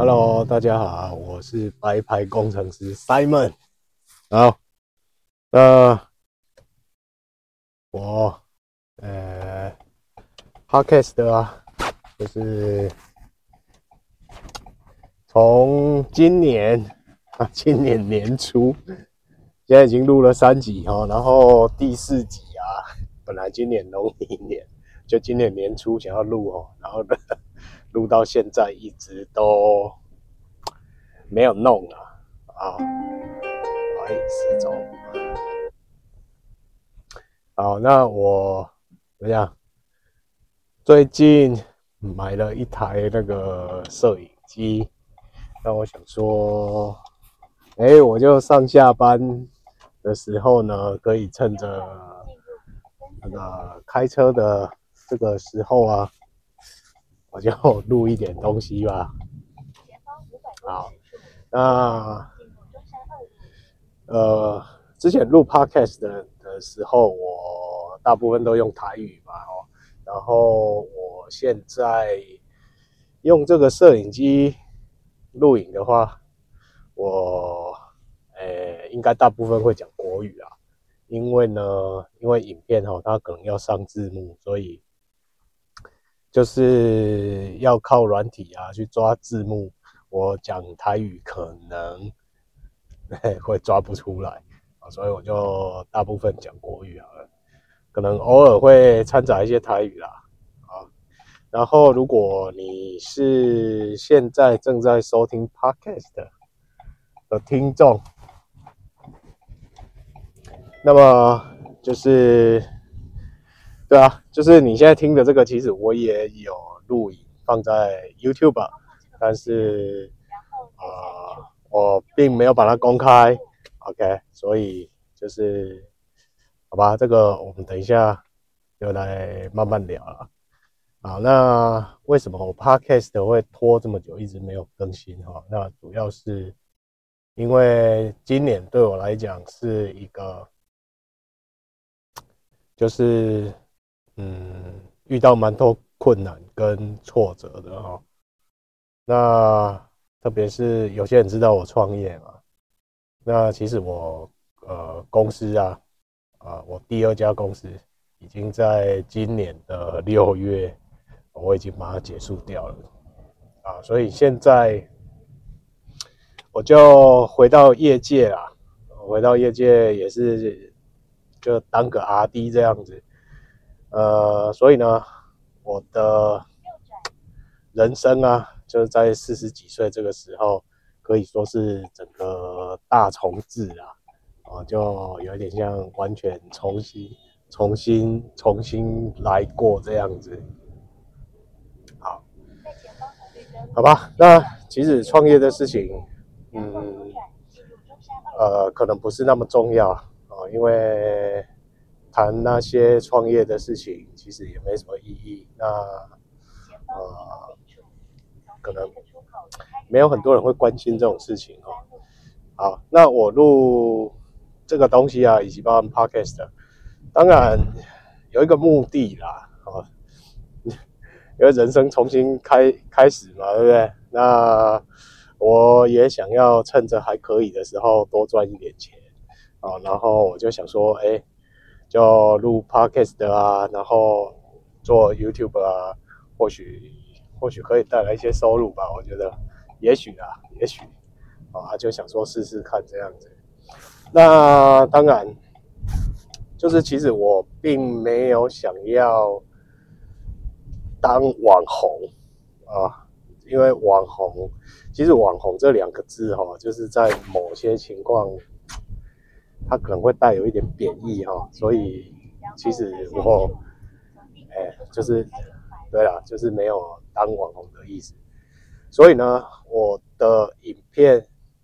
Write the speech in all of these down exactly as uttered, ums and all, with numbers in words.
Hello， 大家好，我是白牌工程师 Simon。好，那我呃 Podcast 啊，就是从今年啊，今年年初，现在已经录了三集哈，然后第四集啊，本来今年农历年就今年年初想要录哦，然后呢录到现在一直都没有弄啊啊，哎，失踪。好，那我怎么样？最近买了一台那个摄影机，那我想说，哎，我就上下班的时候呢，可以趁着那个开车的这个时候啊，我就录一点东西吧。好，那呃，之前录 podcast 的的时候，我大部分都用台语嘛，哦，然后我现在用这个摄影机录影的话，我呃应该大部分会讲国语啊，因为呢，因为影片哈、哦，它可能要上字幕，所以就是要靠软体啊去抓字幕，我讲台语可能会抓不出来。所以我就大部分讲国语好了，可能偶尔会掺杂一些台语啦，啊，然后如果你是现在正在收听 podcast 的听众，那么就是对啊，就是你现在听的这个，其实我也有录影放在 YouTube， 但是啊、呃，我并没有把它公开 ，OK， 所以就是好吧，这个我们等一下就来慢慢聊了。好，那为什么我 Podcast 会拖这么久，一直没有更新哈？那主要是因为今年对我来讲是一个，就是嗯遇到蛮多困难跟挫折的哈。那特别是有些人知道我创业嘛，那其实我呃公司啊啊我第二家公司已经在今年的六月，我已经把它结束掉了啊，所以现在我就回到业界啦，回到业界也是就当个 R D 这样子，呃，所以呢，我的人生啊，就是在四十几岁这个时候，可以说是整个大重置啊，哦，就有点像完全重新、重新、重新来过这样子。好，好吧，那其实创业的事情，嗯，呃，可能不是那么重要啊，哦，因为谈那些创业的事情，其实也没什么意义。那呃，可能没有很多人会关心这种事情哦。好，那我录这个东西啊，以及包含 podcast， 当然有一个目的啦，哦，因为人生重新开开始嘛，对不对？那我也想要趁着还可以的时候多赚一点钱啊，然后我就想说，哎，就录 podcast 啊，然后做 YouTube 啊，或许或许可以带来一些收入吧，我觉得，也许啊，也许啊，就想说试试看这样子。那当然，就是其实我并没有想要当网红啊，因为网红，其实网红这两个字哈、哦，就是在某些情况，它可能会带有一点贬义哈、哦，所以其实我，哎，就是对啦，就是没有当网红的意思。所以呢，我的影片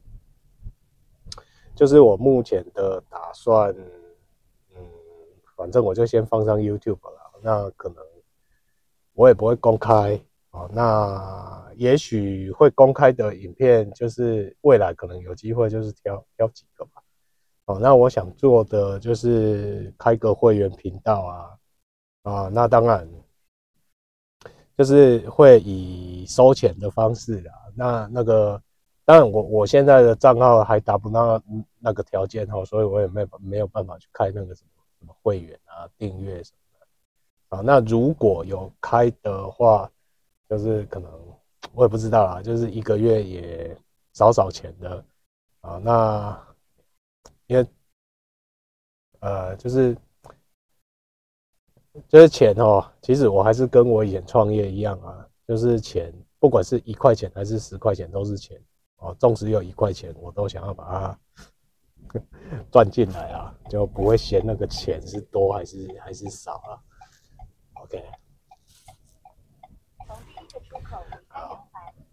就是我目前的打算，嗯，反正我就先放上 YouTube 了，那可能我也不会公开哦，那也许会公开的影片，就是未来可能有机会，就是挑挑几个吧。哦，那我想做的就是开个会员频道啊，啊，那当然就是会以收钱的方式啦。 那那个当然我我现在的账号还达不到那个条件哦，所以我也没有没有办法去开那个什么什么会员啊、订阅什么的啊。那如果有开的话，就是可能我也不知道啦，就是一个月也少少钱的啊。那因为呃就是就是钱哦，其实我还是跟我以前创业一样啊，就是钱，不管是一块钱还是十块钱都是钱哦，纵使有一块钱，我都想要把它赚进来啊，就不会嫌那个钱是多还是还是少啊。OK， 好，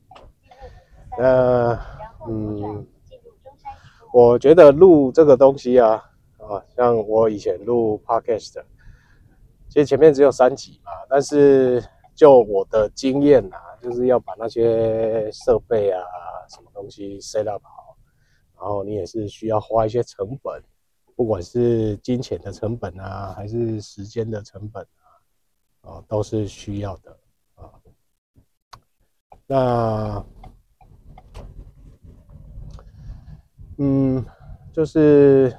那嗯，我觉得录这个东西啊，啊，像我以前录 Podcast， 其实前面只有三集嘛，但是就我的经验啊，就是要把那些设备啊，什么东西 set up 好，然后你也是需要花一些成本，不管是金钱的成本啊，还是时间的成本啊，啊，都是需要的啊。那嗯，就是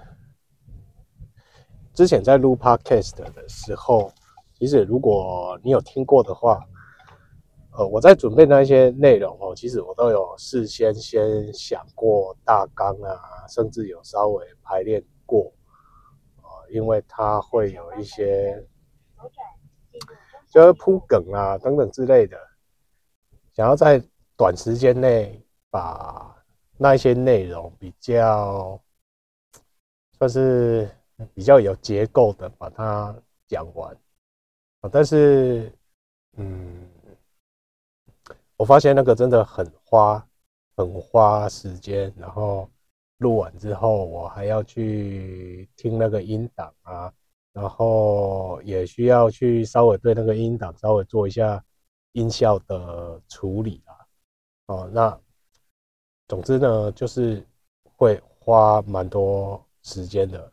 之前在录 podcast 的时候，其实如果你有听过的话，呃，我在准备那些内容哦，其实我都有事先先想过大纲啊，甚至有稍微排练过，呃，因为它会有一些就是铺梗啊等等之类的，想要在短时间内把那一些内容比较算是比较有结构的把它讲完，但是嗯。我发现那个真的很花，很花时间，然后录完之后，我还要去听那个音档啊，然后也需要去稍微对那个音档稍微做一下音效的处理啊。哦，那总之呢，就是会花蛮多时间的。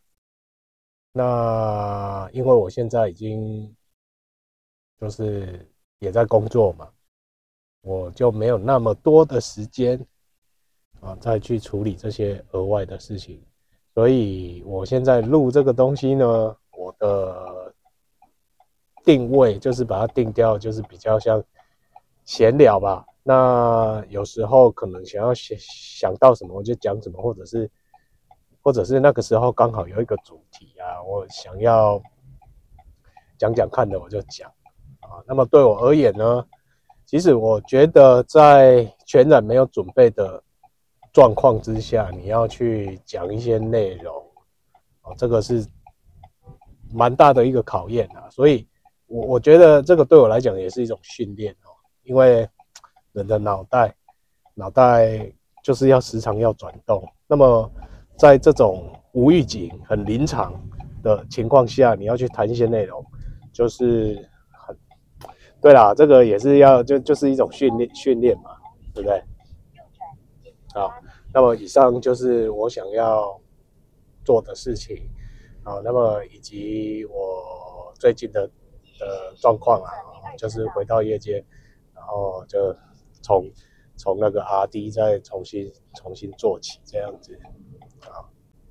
那因为我现在已经就是也在工作嘛，我就没有那么多的时间啊，再去处理这些额外的事情，所以我现在录这个东西呢，我的定位就是把它定掉，就是比较像闲聊吧。那有时候可能想要想想到什么我就讲什么，或者是或者是那个时候刚好有一个主题啊，我想要讲讲看的我就讲啊。那么对我而言呢，其实我觉得在全然没有准备的状况之下，你要去讲一些内容，哦，这个是蛮大的一个考验啊。所以我，我觉得这个对我来讲也是一种训练哦，因为人的脑袋，脑袋就是要时常要转动。那么，在这种无预警、很临场的情况下，你要去谈一些内容，就是很对啦，这个也是要就就是一种训练训练嘛，对不对？好，那么以上就是我想要做的事情，好，那么以及我最近的的状况啊，就是回到业界，然后就从从那个 R D 再重新重新做起这样子，好，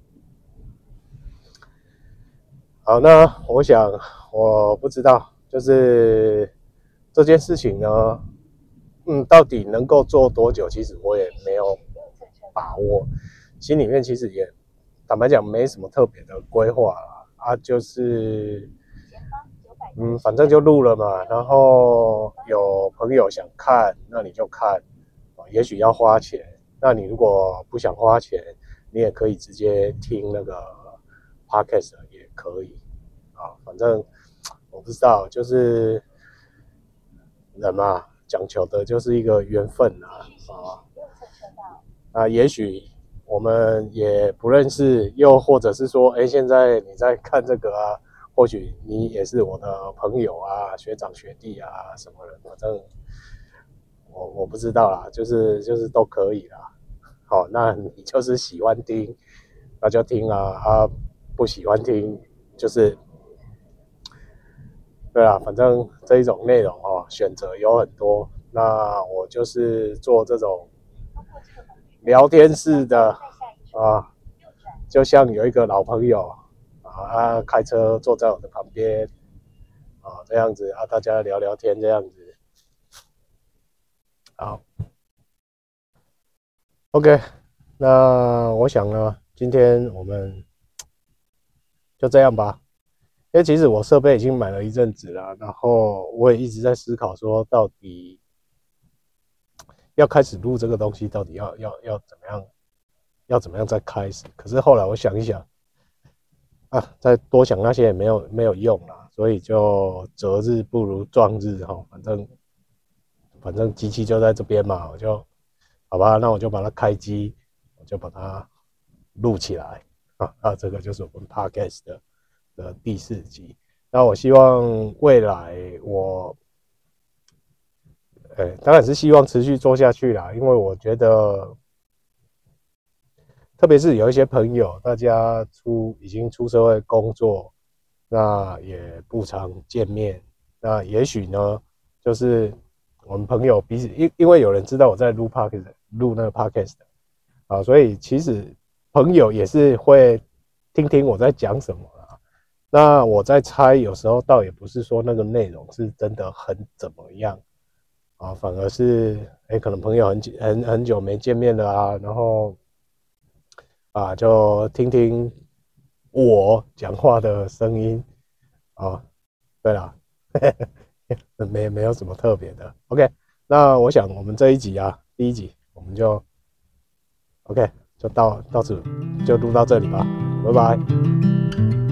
好，那我想我不知道，就是这件事情呢，嗯，到底能够做多久，其实我也没有把握，心里面其实也坦白讲没什么特别的规划啦，啊，就是嗯，反正就录了嘛，然后有朋友想看，那你就看，也许要花钱，那你如果不想花钱，你也可以直接听那个 podcast 也可以啊，反正我不知道，就是人嘛，讲求的就是一个缘分啊，啊，啊，也许我们也不认识，又或者是说，哎，现在你在看这个啊，或许你也是我的朋友啊、学长学弟啊什么人，反正我我不知道啦，就是就是都可以啦。好，那你就是喜欢听，那就听啊，啊，不喜欢听就是对啊，反正这一种内容哦，选择有很多，那我就是做这种聊天式的啊，就像有一个老朋友啊，他开车坐在我的旁边啊，这样子啊，大家聊聊天这样子。好 ，OK， 那我想呢，今天我们就这样吧。因为其实我设备已经买了一阵子了，然后我也一直在思考说，到底要开始录这个东西，到底要要要怎么样，要怎么样再开始。可是后来我想一想，啊，再多想那些也没有没有用啦，所以就择日不如撞日哈，反正反正机器就在这边嘛，我就好吧，那我就把它开机，我就把它录起来啊。那这个就是我们 Podcast 的的第四集。那我希望未来我，呃，当然是希望持续做下去啦，因为我觉得，特别是有一些朋友，大家出已经出社会工作，那也不常见面，那也许呢，就是我们朋友彼此，因因为有人知道我在录 podcast 录那个 podcast 啊，所以其实朋友也是会听听我在讲什么啦。那我在猜，有时候倒也不是说那个内容是真的很怎么样啊，反而是哎、欸，可能朋友很很很久没见面了啊，然后啊就听听我讲话的声音啊。对啦，没没有什么特别的。OK，那我想我们这一集啊，第一集我们就 OK，就到到此就录到这里吧，拜拜。